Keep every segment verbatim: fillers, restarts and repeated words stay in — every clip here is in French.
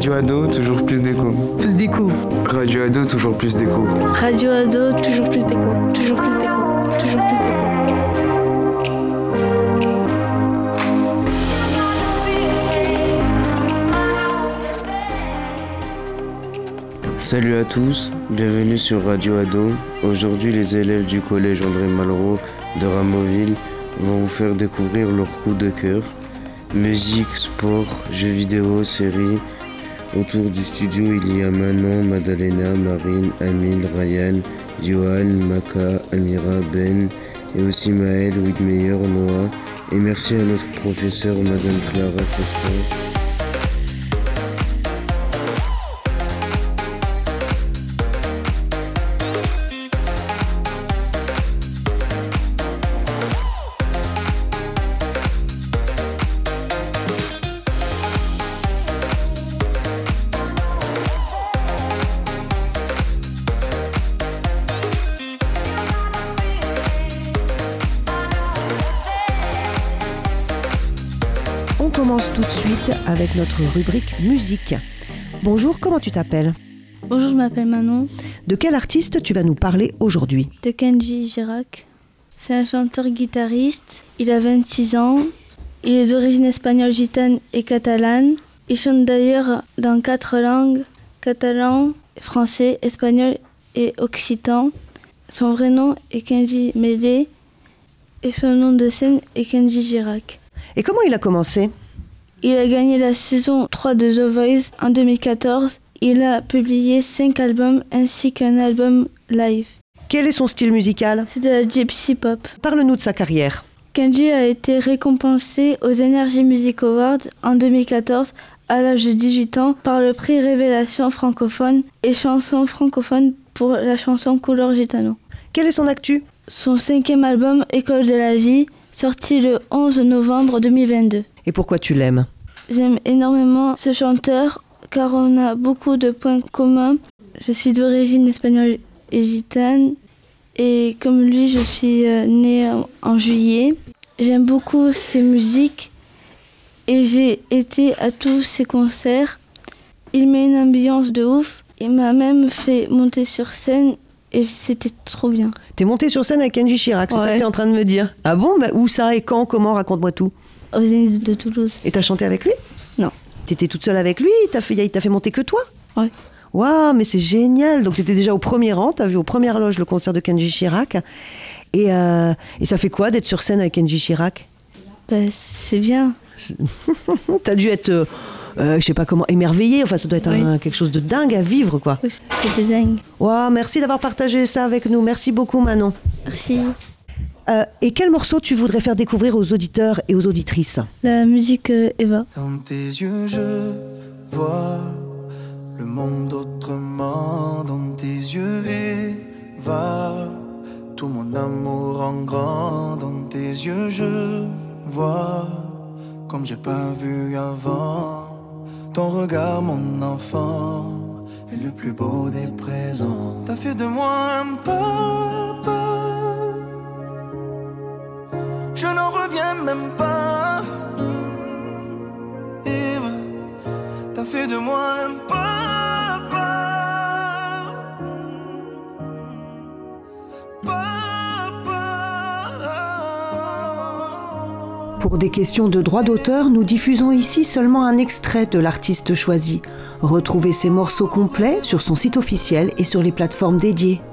Radio Ado, toujours plus d'écho. Plus d'écho. Radio Ado, toujours plus d'écho. Radio Ado, toujours plus d'écho. Toujours plus d'écho. Toujours plus d'écho. Salut à tous, bienvenue sur Radio Ado. Aujourd'hui, les élèves du collège André Malraux de Rameauville vont vous faire découvrir leur coup de cœur. Musique, sport, jeux vidéo, séries. Autour du studio, il y a Manon, Madalena, Marine, Amine, Ryan, Johan, Maka, Amira, Ben et aussi Maël, Widmeyer, Noah. Et merci à notre professeur, Madame Clara Crespin. On commence tout de suite avec notre rubrique musique. Bonjour, comment tu t'appelles ? Bonjour, je m'appelle Manon. De quel artiste tu vas nous parler aujourd'hui ? De Kenji Girac. C'est un chanteur-guitariste. Il a vingt-six ans. Il est d'origine espagnole, gitane et catalane. Il chante d'ailleurs dans quatre langues, catalan, français, espagnol et occitan. Son vrai nom est Kenji Médé et son nom de scène est Kenji Girac. Et comment il a commencé ? Il a gagné la saison trois de The Voice en deux mille quatorze. Il a publié cinq albums ainsi qu'un album live. Quel est son style musical ? C'est de la gypsy pop. Parle-nous de sa carrière. Kenji a été récompensé aux Energy Music Awards en deux mille quatorze à l'âge de dix-huit ans par le prix Révélation francophone et chanson francophone pour la chanson Couleur Gitano. Quelle est son actu ? Son cinquième album École de la vie, sorti le onze novembre deux mille vingt-deux. Et pourquoi tu l'aimes ? J'aime énormément ce chanteur car on a beaucoup de points communs. Je suis d'origine espagnole et gitane et comme lui je suis née en juillet. J'aime beaucoup ses musiques et j'ai été à tous ses concerts. Il met une ambiance de ouf. Il m'a même fait monter sur scène et c'était trop bien. T'es montée sur scène avec Kenji Girac, c'est ouais. ça que t'es en train de me dire ? Ah bon ? Bah, où ça et quand ? Comment ? Raconte-moi tout. Au Zénith de Toulouse. Et t'as chanté avec lui ? Non. T'étais toute seule avec lui ? T'as fait, il t'a fait monter que toi ? Ouais. Waouh, mais c'est génial. Donc t'étais déjà au premier rang, t'as vu aux premières loges le concert de Kenji Girac. Et, euh, et ça fait quoi d'être sur scène avec Kenji Girac ? Bah, c'est bien. C'est... T'as dû être, euh, euh, je sais pas comment, émerveillée. Enfin, ça doit être oui. un, quelque chose de dingue à vivre, quoi. Oui, c'était dingue. Waouh, merci d'avoir partagé ça avec nous. Merci beaucoup, Manon. Merci. Euh, et quel morceau tu voudrais faire découvrir aux auditeurs et aux auditrices ? La musique euh, Eva. Dans tes yeux, je vois le monde autrement. Dans tes yeux, Eva, tout mon amour en grand. Dans tes yeux, je vois comme j'ai pas vu avant. Ton regard, mon enfant, est le plus beau des présents. T'as fait de moi un papa. Je n'en reviens même pas. Eve, t'as fait de moi un papa. Papa. Pour des questions de droit d'auteur, nous diffusons ici seulement un extrait de l'artiste choisi. Retrouvez ses morceaux complets sur son site officiel et sur les plateformes dédiées.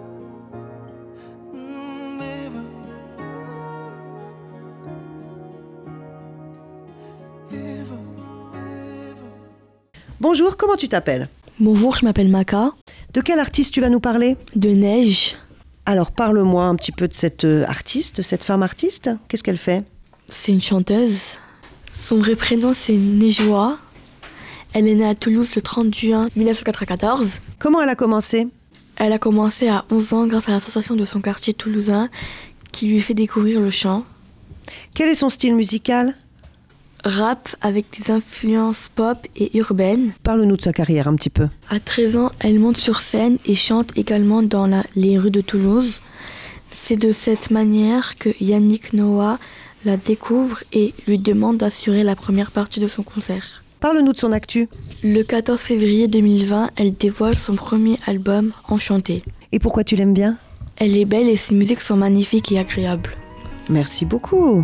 Bonjour, comment tu t'appelles ? Bonjour, je m'appelle Maka. De quel artiste tu vas nous parler ? De Neige. Alors parle-moi un petit peu de cette artiste, de cette femme artiste. Qu'est-ce qu'elle fait ? C'est une chanteuse. Son vrai prénom c'est Nejwa. Elle est née à Toulouse le trente juin mille neuf cent quatre-vingt-quatorze. Comment elle a commencé ? Elle a commencé à onze ans grâce à l'association de son quartier toulousain qui lui fait découvrir le chant. Quel est son style musical ? Rap avec des influences pop et urbaines. Parle-nous de sa carrière un petit peu. À treize ans, elle monte sur scène et chante également dans la, les rues de Toulouse. C'est de cette manière que Yannick Noah la découvre et lui demande d'assurer la première partie de son concert. Parle-nous de son actu. Le quatorze février deux mille vingt, elle dévoile son premier album, Enchantée. Et pourquoi tu l'aimes bien ? Elle est belle et ses musiques sont magnifiques et agréables. Merci beaucoup.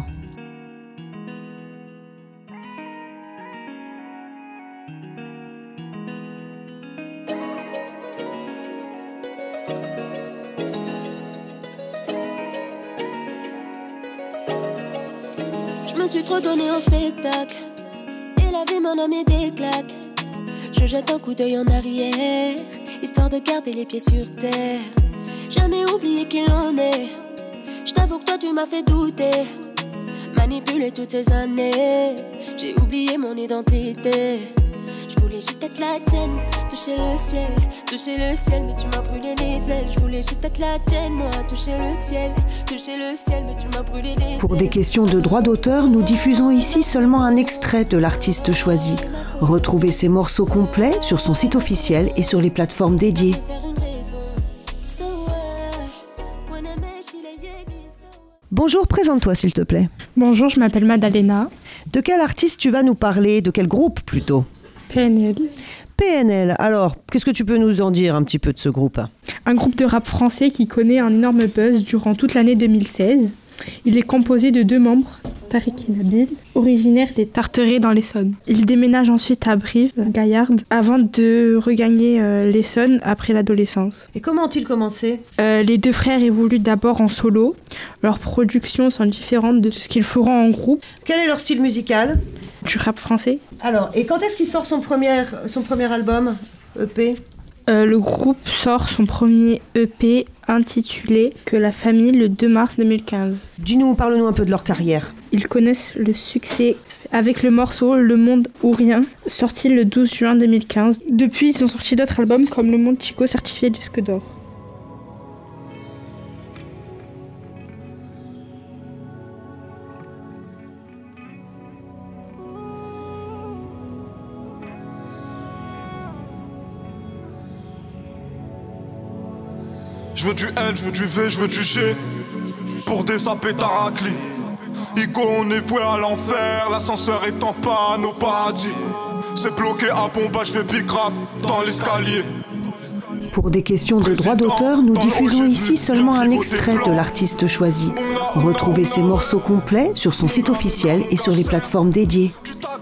Je me suis trop donné en spectacle et la vie m'en a mis des claques. Je jette un coup d'œil en arrière, histoire de garder les pieds sur terre. Jamais oublié qui l'on est. Je t'avoue que toi tu m'as fait douter. Manipulé toutes ces années, j'ai oublié mon identité. Je voulais juste être la tienne, toucher le ciel, toucher le ciel, mais tu m'as brûlé les ailes. Je voulais juste être la tienne, moi, toucher le ciel, toucher le ciel, mais tu m'as brûlé les ailes. Pour des questions de droit d'auteur, nous diffusons ici seulement un extrait de l'artiste choisi. Retrouvez ses morceaux complets sur son site officiel et sur les plateformes dédiées. Bonjour, présente-toi s'il te plaît. Bonjour, je m'appelle Madalena. De quel artiste tu vas nous parler ? De quel groupe plutôt ? P N L. P N L, alors, qu'est-ce que tu peux nous en dire un petit peu de ce groupe ? Un groupe de rap français qui connaît un énorme buzz durant toute l'année deux mille seize. Il est composé de deux membres, Tariq et Nabil, originaires des Tarterets dans l'Essonne. Ils déménagent ensuite à Brive, Gaillarde, avant de regagner euh, l'Essonne après l'adolescence. Et comment ont-ils commencé ? euh, Les deux frères évoluent d'abord en solo. Leurs productions sont différentes de ce qu'ils feront en groupe. Quel est leur style musical ? Du rap français. Alors, et quand est-ce qu'il sort son premier, son premier album, E P ? Euh, le groupe sort son premier E P intitulé « Que la famille » le deux mars deux mille quinze. Dis-nous, parle-nous un peu de leur carrière. Ils connaissent le succès avec le morceau « Le Monde ou Rien », sorti le douze juin deux mille quinze. Depuis, ils ont sorti d'autres albums comme « Le Monde Chico » certifié disque d'or. Je veux du N, je veux du V, je veux du G. Pour des sapés taracli. Igo, on est voué à l'enfer. L'ascenseur est en panne au paradis. C'est bloqué à Bomba, je fais bicrave dans l'escalier. Pour des questions de droit d'auteur, nous diffusons ici seulement un extrait de l'artiste choisi. Retrouvez ses morceaux complets sur son site officiel et sur les plateformes dédiées.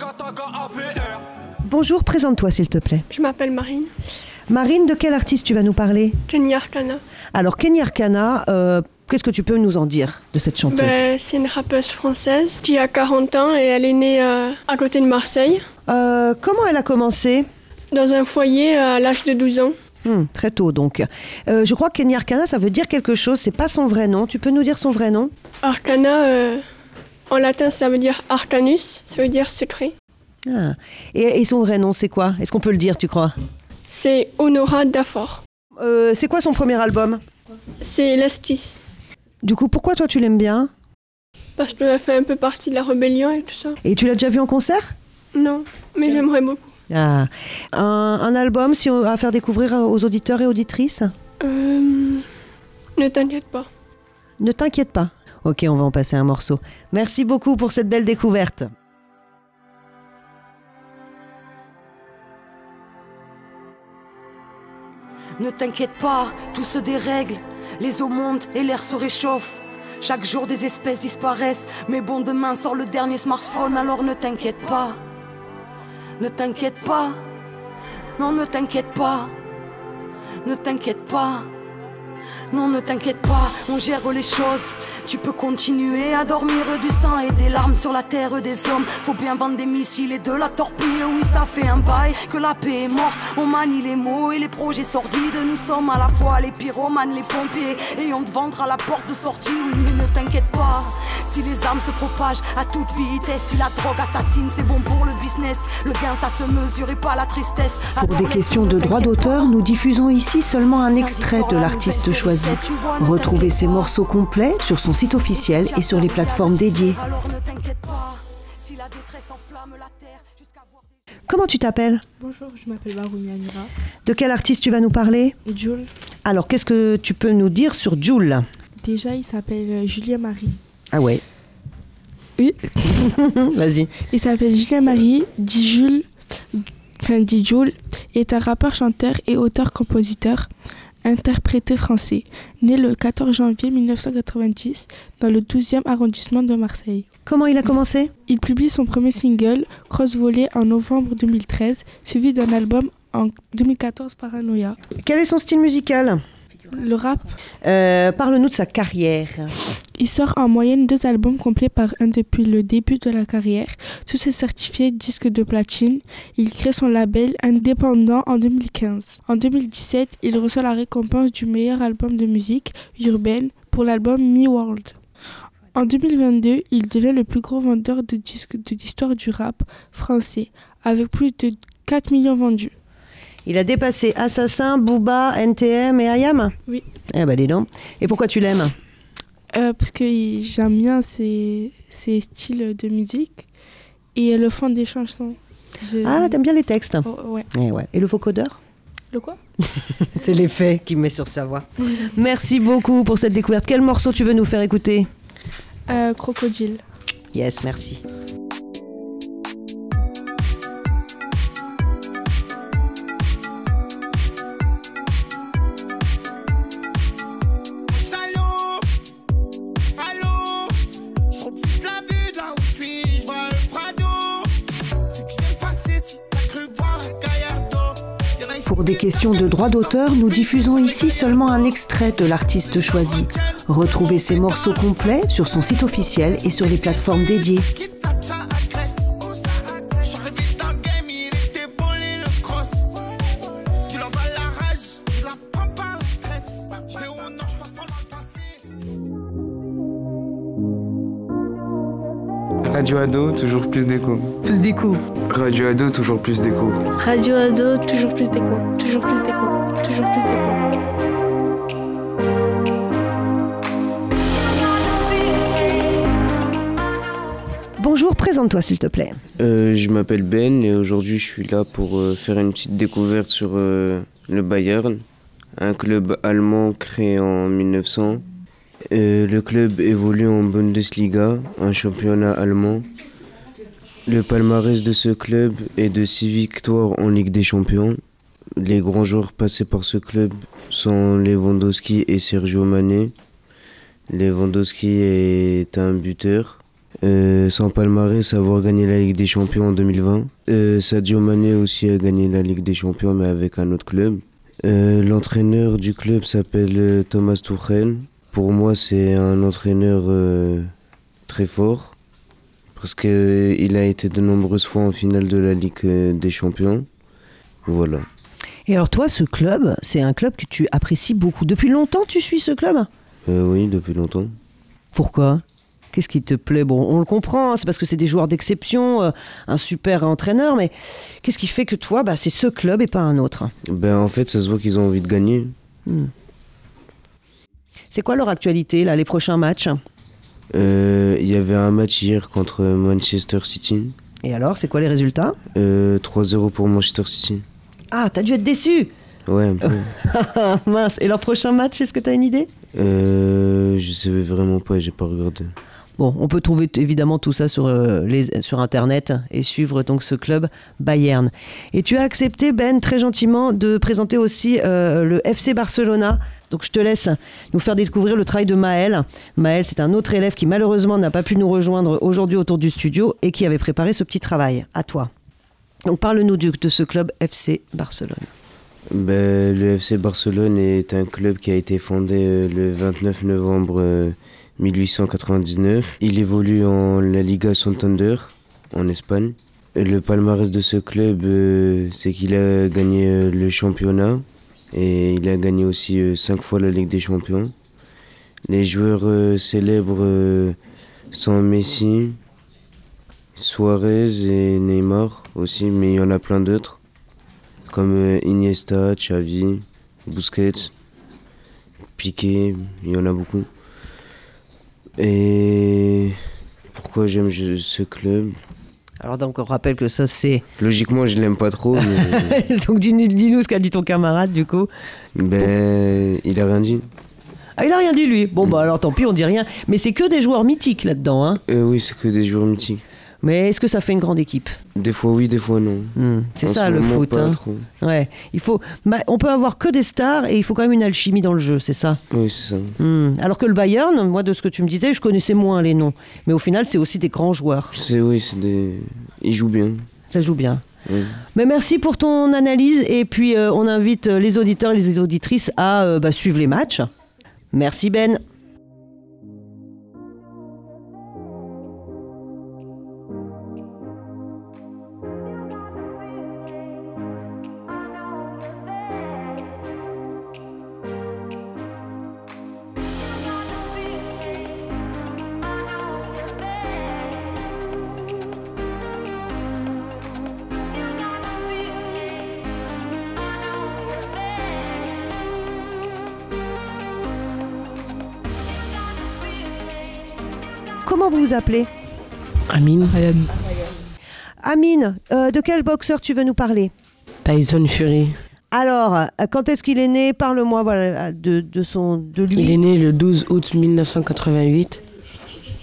Bonjour, présente-toi s'il te plaît. Je m'appelle Marine. Marine, de quel artiste tu vas nous parler ? Kenny Arcana. Alors, Kenny Arcana, euh, qu'est-ce que tu peux nous en dire de cette chanteuse ? Ben, c'est une rappeuse française qui a quarante ans et elle est née euh, à côté de Marseille. Euh, comment elle a commencé ? Dans un foyer à l'âge de douze ans. Hum, très tôt donc. Euh, je crois que Kenny Arcana, ça veut dire quelque chose, c'est pas son vrai nom. Tu peux nous dire son vrai nom ? Arcana, euh, en latin, ça veut dire arcanus, ça veut dire secret. Ah. Et, et son vrai nom, c'est quoi ? Est-ce qu'on peut le dire, tu crois ? C'est Honora Dafor. Euh, c'est quoi son premier album ? C'est L'astuce. Du coup, pourquoi toi tu l'aimes bien ? Parce qu'elle fait un peu partie de la rébellion et tout ça. Et tu l'as déjà vu en concert ? Non, mais j'aimerais beaucoup. Ah. Un, un album si on, à faire découvrir aux auditeurs et auditrices ? Euh, ne t'inquiète pas. Ne t'inquiète pas. Ok, on va en passer un morceau. Merci beaucoup pour cette belle découverte. Ne t'inquiète pas, tout se dérègle, les eaux montent et l'air se réchauffe. Chaque jour des espèces disparaissent, mais bon demain sort le dernier smartphone, alors ne t'inquiète pas. Ne t'inquiète pas, non ne t'inquiète pas, ne t'inquiète pas, non ne t'inquiète pas, on gère les choses. Tu peux continuer à dormir du sang et des larmes sur la terre des hommes. Faut bien vendre des missiles et de la torpille. Oui, ça fait un bail que la paix est morte. On manie les mots et les projets sordides. Nous sommes à la fois les pyromanes, les pompiers. Et on te vendra la porte de sortie. Oui, mais ne t'inquiète pas. Si les armes se propagent à toute vitesse, si la drogue assassine, c'est bon pour le business. Le gain, ça se mesure et pas la tristesse. Pour des questions de droit d'auteur, nous diffusons ici seulement un extrait de l'artiste choisi. Retrouvez ses morceaux complets sur son site officiel et sur les plateformes dédiées. Comment tu t'appelles ? Bonjour, je m'appelle Barouni Amira. De quel artiste tu vas nous parler ? Jules. Alors, qu'est-ce que tu peux nous dire sur Jules ? Déjà, il s'appelle Julien Marie. Ah ouais. Oui. Vas-y. Il s'appelle Julien Marie, dit Jules, Djoul est un rappeur, chanteur et auteur-compositeur interprété français, né le quatorze janvier mille neuf cent quatre-vingt-dix dans le douzième arrondissement de Marseille. Comment il a commencé ? Il publie son premier single, Cross Volley, en novembre deux mille treize, suivi d'un album en deux mille quatorze, Paranoia. Quel est son style musical ? Le rap. Euh, parle-nous de sa carrière. Il sort en moyenne deux albums complets par an depuis le début de la carrière. Tous est certifié disque de platine. Il crée son label indépendant en deux mille quinze. En deux mille dix-sept, il reçoit la récompense du meilleur album de musique urbaine pour l'album Me World. En deux mille vingt-deux, il devient le plus gros vendeur de disques de l'histoire du rap français, avec plus de quatre millions vendus. Il a dépassé Assassin, Booba, N T M et I A M ? Oui. Eh ben dis donc. Et pourquoi tu l'aimes ? euh, Parce que j'aime bien ses, ses styles de musique et le fond des chansons. Je... Ah, t'aimes bien les textes ? Oh, ouais. Eh ouais. Et le vocodeur ? Le quoi ? C'est l'effet qu'il met sur sa voix. Merci beaucoup pour cette découverte. Quel morceau tu veux nous faire écouter ? euh, Crocodile. Yes, merci. Pour des questions de droit d'auteur, nous diffusons ici seulement un extrait de l'artiste choisi. Retrouvez ses morceaux complets sur son site officiel et sur les plateformes dédiées. Radio Ado, toujours plus d'écho. Plus d'écho. Radio Ado, toujours plus d'écho. Radio Ado, toujours plus d'écho. Toujours plus d'écho. Toujours plus d'écho. Bonjour, présente-toi s'il te plaît. Euh, je m'appelle Ben et aujourd'hui je suis là pour euh, faire une petite découverte sur euh, le Bayern, un club allemand créé en mille neuf cents. Euh, le club évolue en Bundesliga, un championnat allemand. Le palmarès de ce club est de six victoires en Ligue des Champions. Les grands joueurs passés par ce club sont Lewandowski et Sergio Mané. Lewandowski est un buteur. Euh, son palmarès, avoir gagné la Ligue des Champions en deux mille vingt. Euh, Sadio Mané aussi a gagné la Ligue des Champions mais avec un autre club. Euh, l'entraîneur du club s'appelle Thomas Tuchel. Pour moi, c'est un entraîneur euh, très fort parce qu'il euh, a été de nombreuses fois en finale de la Ligue euh, des Champions. Voilà. Et alors toi, ce club, c'est un club que tu apprécies beaucoup. Depuis longtemps, tu suis ce club ? euh, Oui, depuis longtemps. Pourquoi ? Qu'est-ce qui te plaît ? Bon, on le comprend, hein, c'est parce que c'est des joueurs d'exception, euh, un super entraîneur, mais qu'est-ce qui fait que toi, bah, c'est ce club et pas un autre ? Ben, en fait, ça se voit qu'ils ont envie de gagner. Hmm. C'est quoi leur actualité, là, les prochains matchs ? Il euh, y avait un match hier contre Manchester City. Et alors, c'est quoi les résultats ? euh, trois zéro pour Manchester City. Ah, t'as dû être déçu ? Ouais, un peu. Mince. Et leur prochain match, est-ce que t'as une idée ? euh, Je savais vraiment pas, j'ai pas regardé. Bon, on peut trouver t- évidemment tout ça sur, euh, les, sur Internet et suivre donc ce club Bayern. Et tu as accepté, Ben, très gentiment, de présenter aussi euh, le F C Barcelona. Donc je te laisse nous faire découvrir le travail de Maël. Maël, c'est un autre élève qui malheureusement n'a pas pu nous rejoindre aujourd'hui autour du studio et qui avait préparé ce petit travail. À toi. Donc parle-nous de, de ce club F C Barcelone. Ben, le F C Barcelone est un club qui a été fondé euh, le vingt-neuf novembre euh, mille huit cent quatre-vingt-dix-neuf. Il évolue en la Liga Santander, en Espagne. Et le palmarès de ce club, euh, c'est qu'il a gagné euh, le championnat et il a gagné aussi euh, cinq fois la Ligue des Champions. Les joueurs euh, célèbres euh, sont Messi, Suarez et Neymar aussi, mais il y en a plein d'autres, comme euh, Iniesta, Xavi, Busquets, Piqué, il y en a beaucoup. Et pourquoi j'aime ce club ? Alors donc on rappelle que ça c'est... Logiquement je l'aime pas trop. Mais... donc dis-nous, dis-nous ce qu'a dit ton camarade du coup. Ben il a rien dit. Ah il a rien dit lui. Bon bah alors tant pis on dit rien. Mais c'est que des joueurs mythiques là-dedans hein. Euh, oui c'est que des joueurs mythiques. Mais est-ce que ça fait une grande équipe ? Des fois oui, des fois non. Mmh, c'est En ça ce le moment, foot. pas Hein. trop. Ouais, il faut. Bah, on peut avoir que des stars et il faut quand même une alchimie dans le jeu, c'est ça ? Oui, c'est ça. Mmh. Alors que le Bayern, moi de ce que tu me disais, je connaissais moins les noms. Mais au final, c'est aussi des grands joueurs. C'est oui, c'est des. Ils jouent bien. Ça joue bien. Oui. Mais merci pour ton analyse et puis euh, on invite les auditeurs et les auditrices à euh, bah, suivre les matchs. Merci Ben. Comment vous vous appelez ? Amine. Amine, euh, de quel boxeur tu veux nous parler ? Tyson Fury. Alors, euh, quand est-ce qu'il est né ? Parle-moi voilà, de, de, son, de lui. Il est né le douze août mille neuf cent quatre-vingt-huit. Oui ?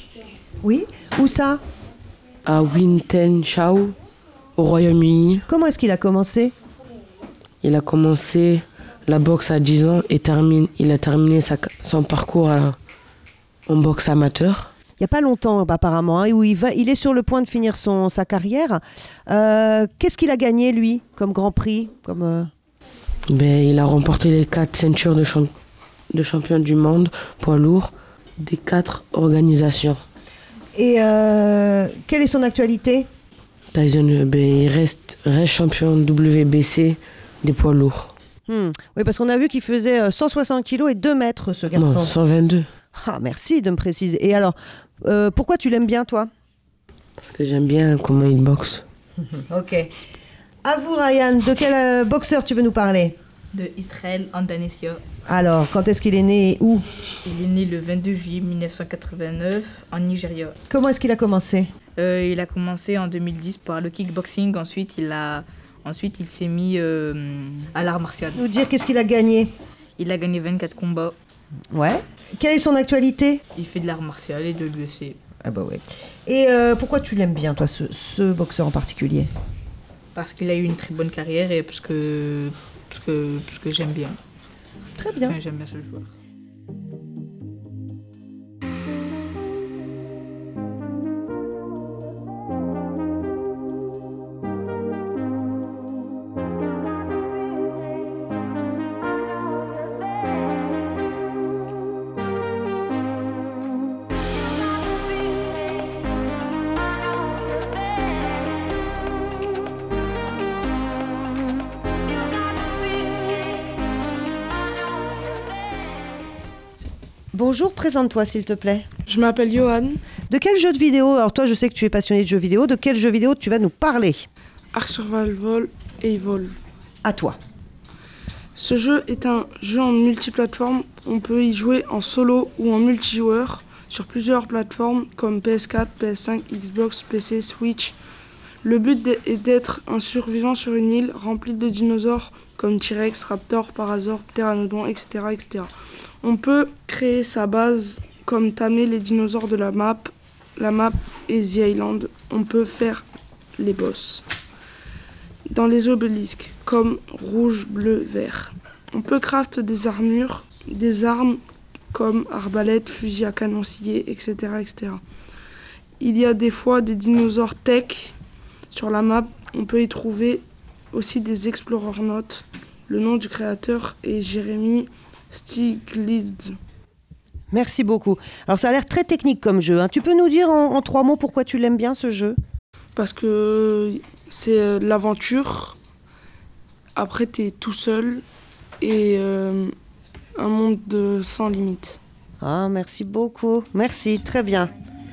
Où ça ? À Wythenshawe, au Royaume-Uni. Comment est-ce qu'il a commencé ? Il a commencé la boxe à dix ans et termine, il a terminé sa, son parcours à, en boxe amateur. Il n'y a pas longtemps apparemment, hein, où il, va, il est sur le point de finir son, sa carrière. Euh, qu'est-ce qu'il a gagné lui comme Grand Prix comme, euh... ben, il a remporté les quatre ceintures de, champ- de champion du monde poids lourd des quatre organisations. Et euh, quelle est son actualité ? Tyson, ben, il reste, reste champion W B C des poids lourds. Hmm. Oui, parce qu'on a vu qu'il faisait cent soixante kilos et deux mètres ce garçon. Non, cent vingt-deux. Ah, merci de me préciser. Et alors, euh, pourquoi tu l'aimes bien, toi ? Parce que j'aime bien comment il boxe. Ok. À vous, Ryan, de quel euh, boxeur tu veux nous parler ? De Israël Andanessia. Alors, quand est-ce qu'il est né et où ? Il est né le vingt-deux juillet mille neuf cent quatre-vingt-neuf en Nigeria. Comment est-ce qu'il a commencé ? euh, Il a commencé en deux mille dix par le kickboxing. Ensuite, il, a, ensuite, il s'est mis euh, à l'art martial. Nous dire qu'est-ce qu'il a gagné ? Il a gagné vingt-quatre combats. Ouais. Quelle est son actualité ? Il fait de l'art martial et de l'U F C. Ah bah ouais. Et euh, pourquoi tu l'aimes bien, toi, ce, ce boxeur en particulier ? Parce qu'il a eu une très bonne carrière et parce que, parce que, parce que j'aime bien. Très bien. Enfin, j'aime bien ce joueur. Bonjour, présente-toi s'il te plaît. Je m'appelle Johan. De quel jeu de vidéo, alors toi je sais que tu es passionné de jeux vidéo, de quel jeu vidéo tu vas nous parler ? Ark Survival Evolve. À toi. Ce jeu est un jeu en multiplateforme. On peut y jouer en solo ou en multijoueur sur plusieurs plateformes comme P S quatre, P S cinq, Xbox, P C, Switch. Le but est d'être un survivant sur une île remplie de dinosaures comme T-Rex, Raptor, Parasaure, Pteranodon, et cetera, et cetera. On peut créer sa base comme tamer les dinosaures de la map, la map et The Island. On peut faire les boss dans les obélisques comme rouge, bleu, vert. On peut craft des armures, des armes comme arbalète, fusil à canon scié, et cetera, et cetera. Il y a des fois des dinosaures tech sur la map. On peut y trouver aussi des Explorer Notes. Le nom du créateur est Jérémy Stiglitz. Merci beaucoup. Alors ça a l'air très technique comme jeu, hein. Tu peux nous dire en, en trois mots pourquoi tu l'aimes bien ce jeu ? Parce que c'est euh, l'aventure. Après t'es tout seul et euh, un monde de, sans limite. Ah, merci beaucoup. Merci, très bien.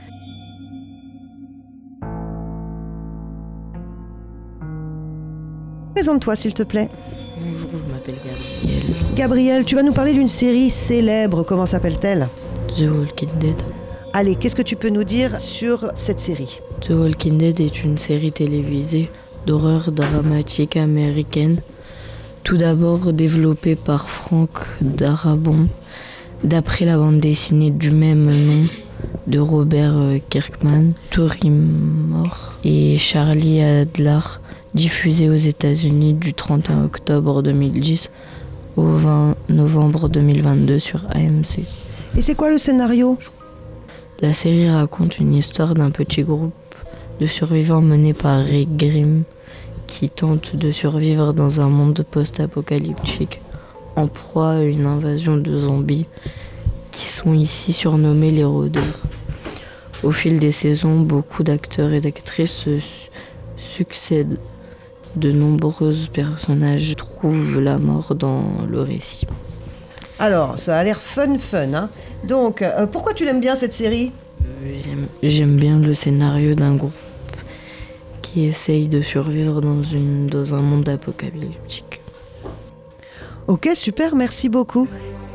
Présente-toi s'il te plaît. Bonjour, je m'appelle Gabriel. Gabriel, tu vas nous parler d'une série célèbre. Comment s'appelle-t-elle ? The Walking Dead. Allez, qu'est-ce que tu peux nous dire sur cette série ? The Walking Dead est une série télévisée d'horreur dramatique américaine. Tout d'abord développée par Frank Darabont, d'après la bande dessinée du même nom de Robert Kirkman, Torimore et Charlie Adler, diffusé aux États-Unis du trente et un octobre deux mille dix au vingt novembre deux mille vingt-deux sur A M C. Et c'est quoi le scénario ? La série raconte une histoire d'un petit groupe de survivants mené par Rick Grimm qui tente de survivre dans un monde post-apocalyptique en proie à une invasion de zombies qui sont ici surnommés les rôdeurs. Au fil des saisons, beaucoup d'acteurs et d'actrices se su- succèdent. De nombreux personnages trouvent la mort dans le récit. Alors, ça a l'air fun fun, hein. Donc, euh, pourquoi tu l'aimes bien cette série ? J'aime, j'aime bien le scénario d'un groupe qui essaye de survivre dans, une, dans un monde apocalyptique. Ok, super, merci beaucoup.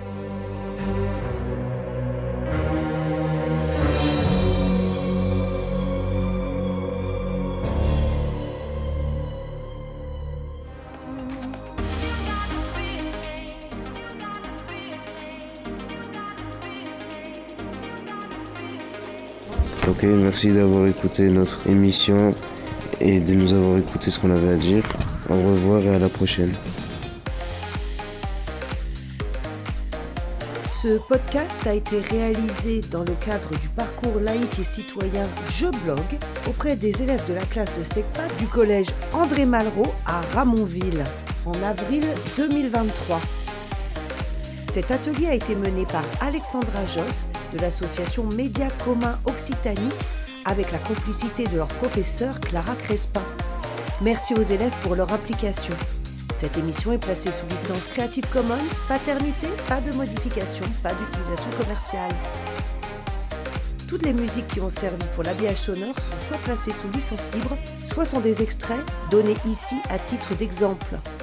Ok, merci d'avoir écouté notre émission et de nous avoir écouté ce qu'on avait à dire. Au revoir et à la prochaine. Ce podcast a été réalisé dans le cadre du parcours laïque et citoyen Je blogue auprès des élèves de la classe de SECPA du collège André Malraux à Ramonville en avril deux mille vingt-trois. Cet atelier a été mené par Alexandra Josse de l'association Médias Communs Occitanie avec la complicité de leur professeure Clara Crespin. Merci aux élèves pour leur implication. Cette émission est placée sous licence Creative Commons, paternité, pas de modification, pas d'utilisation commerciale. Toutes les musiques qui ont servi pour l'habillage sonore sont soit placées sous licence libre, soit sont des extraits donnés ici à titre d'exemple.